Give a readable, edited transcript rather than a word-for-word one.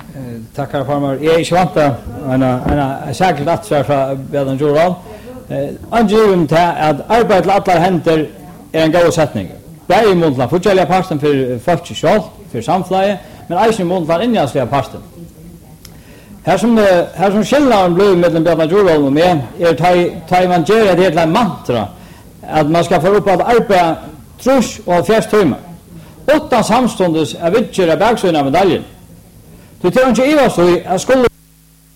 Tackar farmar. Jag är inte vant en särskilt attsvar från Björn Joral. Angivum till att arbete till alla händer är en god sättning. Det är ju många fortsättliga parten för folk själv, för samhället, men också många injänsliga parten. Här som skillnaden blir mellan Björn Joral och mig är man gör det till en mantra att man ska få upp att arbeta trus och 4 timmar. 8 samstundes är vidtjära baksöjna medaljen. Det är inte Eva så att skulle